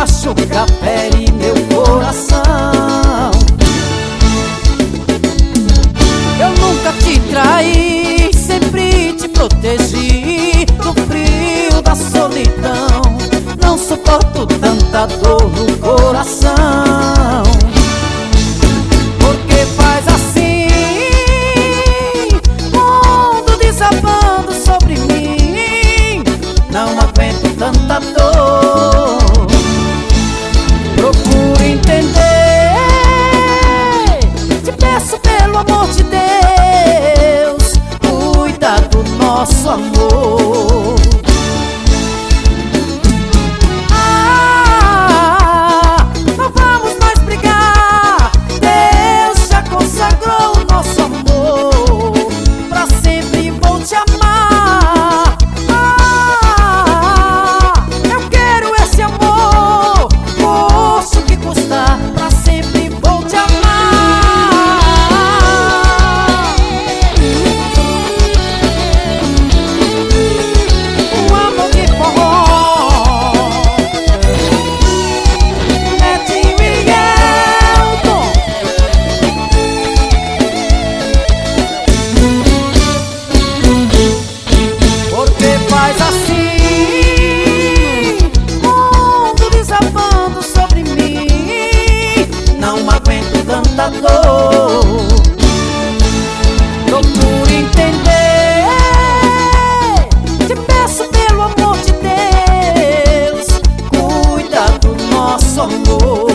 machuca, fere meu coração. Eu nunca te traí, sempre te protegi do frio da solidão. Não suporto tanta dor no coração. Porque faz assim, mundo desabando sobre mim. Não aguento tanta dor. Procuro entender, te peço pelo amor de Deus, cuida do nosso amor. Não vamos mais brigar, Deus já consagrou o nosso amor. Pra sempre vou te amar. Eu quero esse amor, custe o que custar, pra sempre vou te amar. O amor de forró, Netinho e Elton. Porque faz assim, mundo desabando sobre mim. Não aguento tanta dor. Procuro entender, te peço pelo amor de Deus, cuida do nosso amor.